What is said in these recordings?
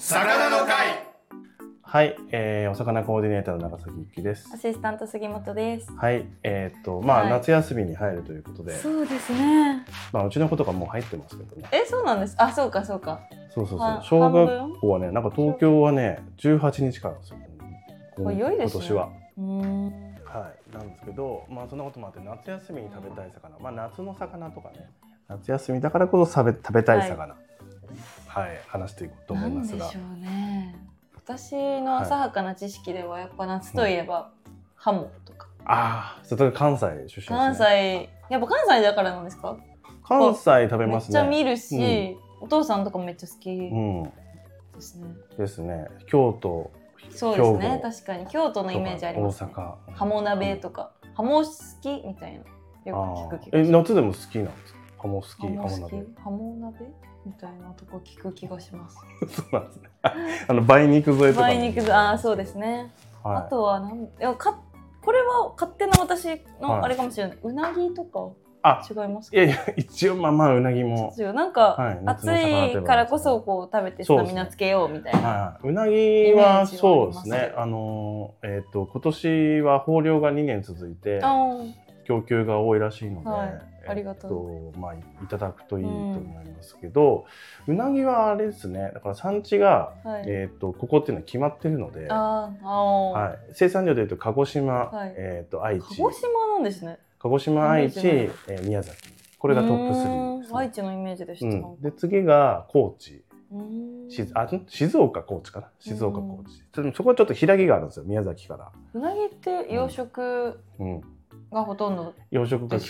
魚の会。 はい、お魚コーディネーターの長崎ゆきです。 アシスタント杉本です。 はい、 はい夏休みに入るということで、 そうですね。 うちの子とかもう入ってますけどね。 そうなんです。あ、そうかそうか。 そう。小学校はね、なんか東京はね、18日からなんですよ。 早いですね。 今年は。 はい、なんですけど、そんなこともあって夏休みに食べたい魚、夏の魚とかね、夏休みだからこそ食べたい魚、話していこうと思いますが。 なんでしょうね。私の浅はかな知識ではやっぱ夏といえばハモとか。 それ関西出身ですね。 関西、やっぱ関西だからなんですか？ 関西食べますね。 めっちゃ見るし、お父さんとかもめっちゃ好きですね。 ですね。京都。 そうですね。確かに京都のイメージあります、ね。 大阪。 ハモ鍋とか、ハモ好きみたいな。よく聞く気がします。 夏でも好きなんですか？ハモ好き、 ハモ鍋みたいなとこ聞く気がします。 そうなんですね。梅肉添えとか、 梅肉添え、そうですね。あとはこれは勝手な私のあれかもしれない。うなぎとか違いますか？ いや一応うなぎもなんか暑いからこそこう食べてスタミナつけようみたいな。 うなぎはそうですね。今年は豊漁が2年続いて供給が多いらしいので、 ありがとう。 いただくといいと思いますけど、うなぎはあれですね。だから産地がここっていうのは決まってるので、生産量でいうと鹿児島、愛知。 鹿児島なんですね。 鹿児島、愛知、宮崎。これがトップ3ですね。 愛知のイメージでした。 で次が高知。静岡、高知かな。静岡、高知。そこはちょっと開きがあるんですよ。宮崎から。 うなぎって養殖がほとんど。 養殖が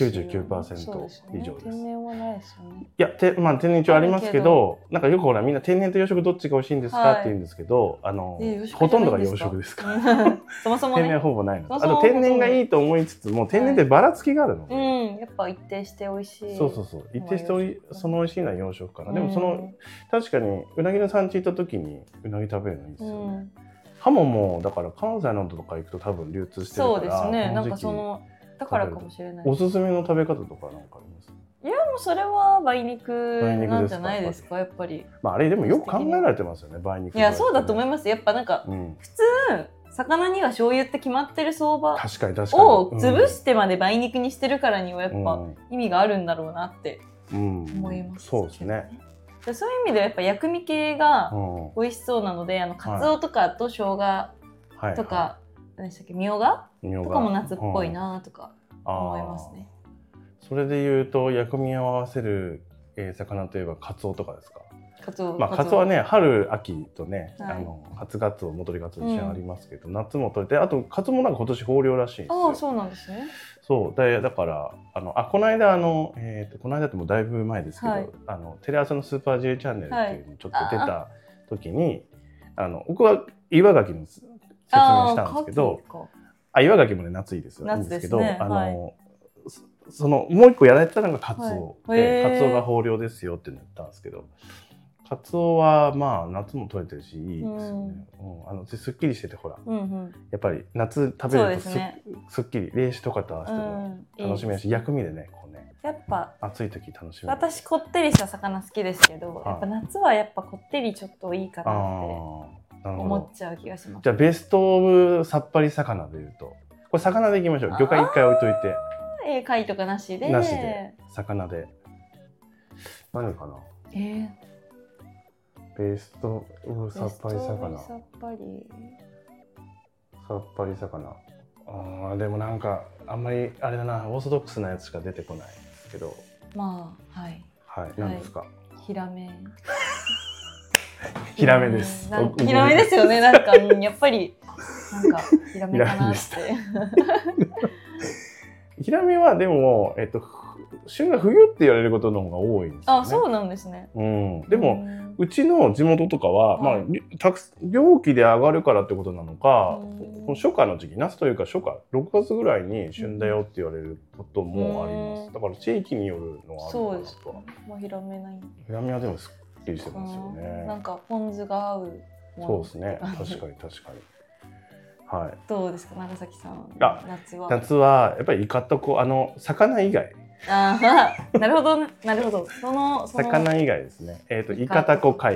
99% 以上です。 天然はないですよね。 いや、天然一応ありますけど、なんかよくほらみんな天然と養殖どっちが美味しいんですかって言うんですけど、ほとんどが養殖ですから。 そもそも天然はほぼないの。あと天然がいいと思いつつも天然ってばらつきがあるので、 やっぱ一定して美味しい。 そう一定してその美味しいのは養殖かな。でも確かにうなぎの産地行った時にうなぎ食べるのいいですよね。ハモもだから関西のとか行くと多分流通してるから。そうですね。 なんかだからかもしれない。 おすすめの食べ方とかなんかあります？ いやもうそれは梅肉なんじゃないですか、やっぱり。 あれでもよく考えられてますよね、梅肉。 いやそうだと思います。やっぱなんか普通魚には醤油って決まってる相場を潰してまで梅肉にしてるからにはやっぱ意味があるんだろうなって思います。 そうですね。 そういう意味ではやっぱ薬味系が美味しそうなので、カツオとかと生姜とか何でしたっけ、みょうがとかも夏っぽいなとか思いますね。 それでいうと薬味を合わせる魚といえばカツオとかですか？カツオはね、春秋とね、初ガツオ、戻りガツオ一緒にありますけど、夏も取れて、あとカツオもなんか今年豊漁らしいんですよ。 そうなんですね。 だからこの間この間ってもうだいぶ前ですけど、テレ朝のスーパー J チャンネルっていうのちょっと出た時に、僕は岩牡蠣の説明したんですけど、岩牡蠣もね夏いいですよ。夏ですけど、もう一個やられてたのがカツオで、カツオが豊漁ですよって言ったんですけど、カツオは夏も取れてるしいいですよね。すっきりしててほら、やっぱり夏食べるとすっきり、冷酒とかと合わせても楽しめるし、薬味でねやっぱ暑い時楽しめる。 私こってりした魚好きですけど、やっぱ夏はやっぱこってりちょっといいかなって思っちゃう気がします。 じゃあベストオブさっぱり魚でいうと、これ魚でいきましょう。魚介一回置いといて。 貝とかなしで。 魚で。何かな。ベストオブさっぱり魚。さっぱり魚。でもなんかあんまりあれだな、オーソドックスなやつしか出てこないですけど。何ですか。 ヒラメ。 ヒラメです。 ヒラメですよね。なんかやっぱりなんかヒラメかなって。 ヒラメはでも旬が冬って言われることの方が多いんですよね。 そうなんですね。 でもうちの地元とかは漁期で上がるからってことなのか、初夏の時期、夏というか初夏6月ぐらいに旬だよって言われることもあります。だから地域によるのはあるかなとは。 もうヒラメない。 ヒラメはでもすっきりしてますよね。 なんかポン酢が合う。 そうですね。確かに。 どうですか、長崎さん。 夏はやっぱりイカと魚以外。 なるほど。 魚以外ですね。イカタコ貝。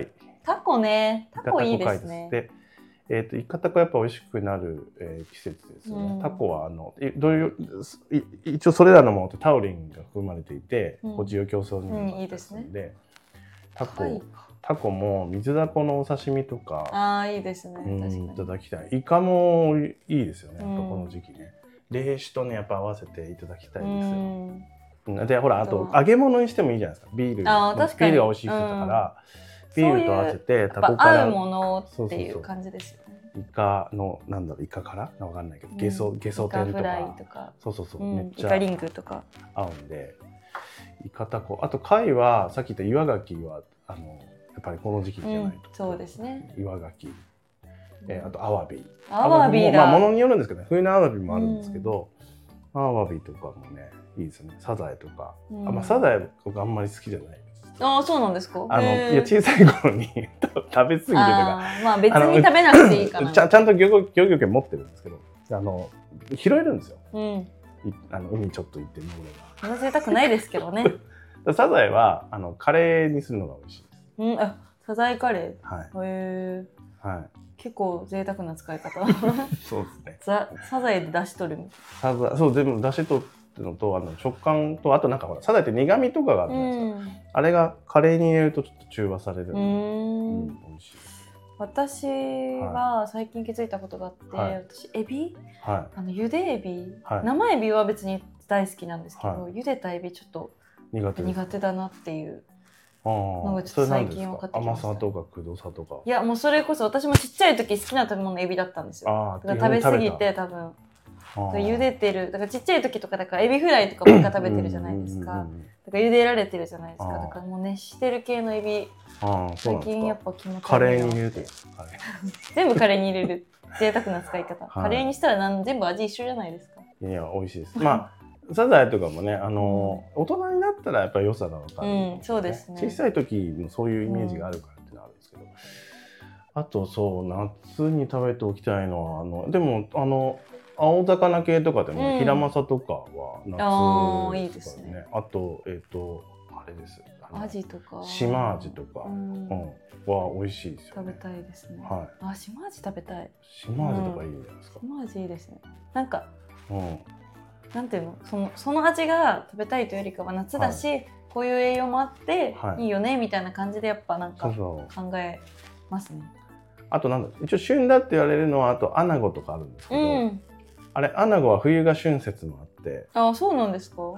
タコね、タコいいですね。 で、イカタコやっぱ美味しくなる、季節ですよね。タコはどういう一応それらのものってタウリンが含まれていて、滋養強壮にもなってますので、タコも水ダコのお刺身とか、 いいですね。 いただきたい。イカもいいですよね。この時期ね。冷酒とねやっぱ合わせていただきたいですよ。でほらあと揚げ物にしてもいいじゃないですか。ビールが美味しい人だから、ビールと合わせてタコから合うものっていう感じですよね。 イカのイカからわかんないけど、ゲソ天とか、そうめっちゃイカリングとか合うんで、イカタコ、あと貝はさっき言った岩牡蠣はやっぱりこの時期じゃないと、 そうですね。 岩牡蠣、あとアワビ。 アワビだ。 ものによるんですけどね、冬のアワビもあるんですけど、アワビとかもねいいですよね。サザエとか、サザエ僕あんまり好きじゃない。 そうなんですか。 いや小さい頃に食べ過ぎてとか、 別に食べなくていいかな。 ちゃんと漁業権持ってるんですけど、拾えるんですよ。海ちょっと行ってみるのが。 そんな贅沢ないですけどね。 サザエはカレーにするのが美味しいです。 サザエカレー。 はい。 結構贅沢な使い方。 そうですね。サザエで出し取るみたいな。 そうでも出し取ってのと食感と、あとなんかほらサザエって苦味とかがあるじゃないですか。あれがカレーに入れるとちょっと中和される。美味しい。 私は最近気づいたことがあって、私エビ、茹でエビ、生エビは別に大好きなんですけど、茹でたエビちょっと苦手だなっていうのがちょっと最近分かってきました。 甘さとかくどさとか。 いやもうそれこそ私もちっちゃい時好きな食べ物エビだったんですよ。だから食べ過ぎて多分茹でてる、だからちっちゃい時とかだからエビフライとかばっか食べてるじゃないですか。だから茹でられてるじゃないですか。だからもう熱してる系のエビ最近やっぱ気持ち悪いなって。 カレーに入れて全部カレーに入れる贅沢な使い方。カレーにしたら全部味一緒じゃないですか。 いや美味しいです。サザエとかもね大人になったらやっぱり良さが分かる。 そうですね。 小さい時のそういうイメージがあるからってのあるんですけど、あと夏に食べておきたいのはでも青魚系とかでもヒラマサとかは夏いいですね。 あとあれです。 アジとか島アジとかは美味しいですよね。 食べたいですね。島アジ食べたい。 島アジとかいいんじゃないですか。 島アジいいですね。なんかなんていうの、その味が食べたいというよりかは夏だし、こういう栄養もあっていいよねみたいな感じでやっぱなんか考えますね。 あと一応旬だって言われるのはあとアナゴとかあるんですけど、あれアナゴは冬が旬説もあって。 そうなんですか。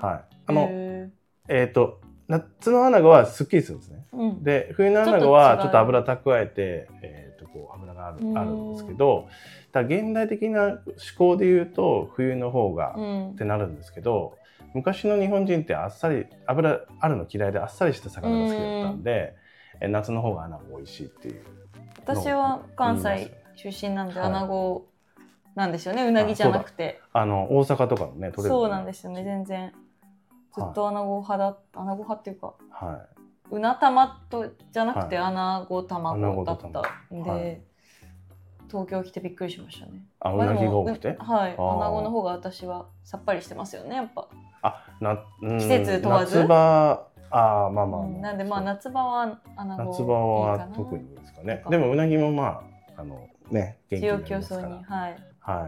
夏のアナゴはすっきりするんですね。で冬のアナゴはちょっと油蓄えて油があるんですけど、現代的な思考で言うと冬の方がってなるんですけど、昔の日本人ってあっさり油あるの嫌いであっさりした魚が好きだったんで、夏の方がアナゴ美味しいっていう。 私は関西出身なんでアナゴなんですよね。うなぎじゃなくて大阪とかのね取れる。 そうなんですよね。全然ずっとアナゴ派っていうか、うな玉じゃなくてアナゴ卵だったんで、東京来てびっくりしましたね。 うなぎが多くて、 アナゴの方が私はさっぱりしてますよね、やっぱ。季節問わず。 夏場なんで夏場はアナゴ夏場は特にですかね。でもうなぎも元気になりますから。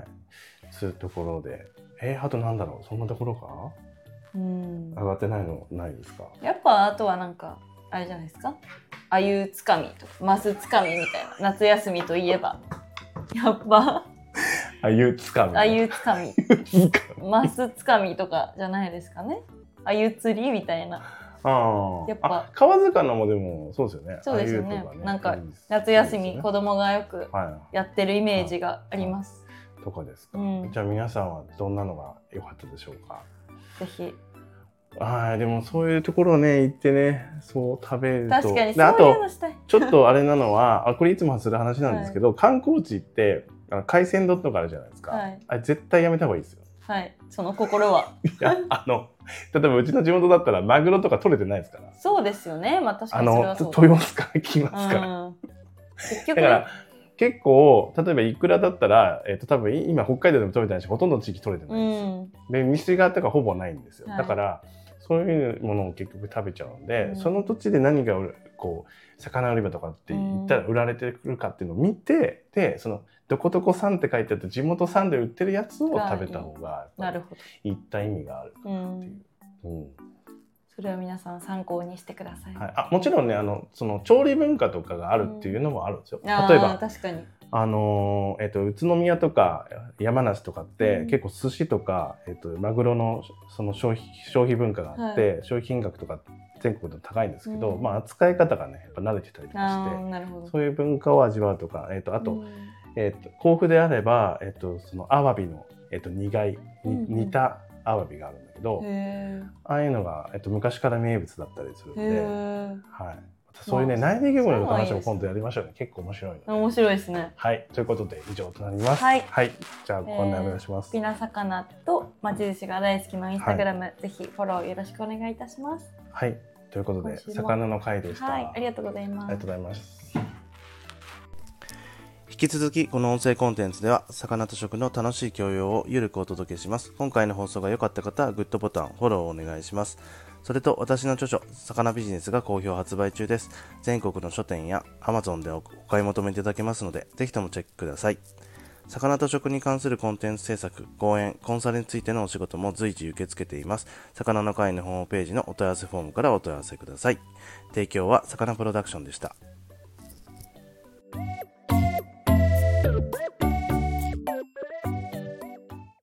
そういうところであとなんだろう、そんなところか。上がってないのないですか。 やっぱあとはなんかあれじゃないですか。あゆつかみとかマスつかみみたいな。夏休みといえばやっぱあゆつかみマスつかみとかじゃないですかね。あゆ釣りみたいな。やっぱ川魚もでもそうですよね。 そうですよね。なんか夏休み子供がよくやってるイメージがあります。 とかですか。じゃあ皆さんはどんなのが良かったでしょうか。 ぜひ。 でもそういうところね行ってね、そう食べると。 確かにそういうのしたい。 ちょっとあれなのはこれいつもする話なんですけど、観光地って海鮮丼とかあるじゃないですか。あれ絶対やめた方がいいですよ。 その心は。 いや例えばうちの地元だったらマグロとか取れてないですから。 そうですよね。確かにそれはそう。 豊洲から来ますから。結局だから結構例えばイクラだったら多分今北海道でも取れてないし、ほとんどの地域取れてないんですよ。で西側とかほぼないんですよ。だからそういうものを結局食べちゃうんで、その土地で何がこう魚売り場とかって言ったら売られてくるかっていうのを見て、でそのどこどこ産って書いてあって地元産で売ってるやつを食べた方がいった意味があるかなっていう。 それは皆さん参考にしてください。 もちろんねその調理文化とかがあるっていうのもあるんですよ。例えば確かに宇都宮とか山梨とかって結構寿司とか、マグロのその消費文化があって、消費金額とか全国で高いんですけど、扱い方がねやっぱ慣れてたりとかして、そういう文化を味わうとか、あと、甲府であれば、そのアワビの、煮たアワビがあるんだけど、ああいうのが、昔から名物だったりするので、そういうね、内裏漁業の話も今度やりましょうね。結構面白いので。 面白いですね。 はい、ということで以上となります。じゃあご案内お願いします。 好きな魚と町寿司が大好きのインスタグラム、ぜひフォローよろしくお願いいたします。 はい、ということで魚の回でした。 ありがとうございます。 ありがとうございます。 引き続きこの音声コンテンツでは魚と食の楽しい教養をゆるくお届けします。今回の放送が良かった方はグッドボタン、フォローをお願いします。それと私の著書魚ビジネスが好評発売中です。全国の書店や Amazon でお買い求めいただけますのでぜひともチェックください。魚と食に関するコンテンツ制作、講演、コンサルについてのお仕事も随時受け付けています。魚の会のホームページのお問い合わせフォームからお問い合わせください。提供は魚プロダクションでした。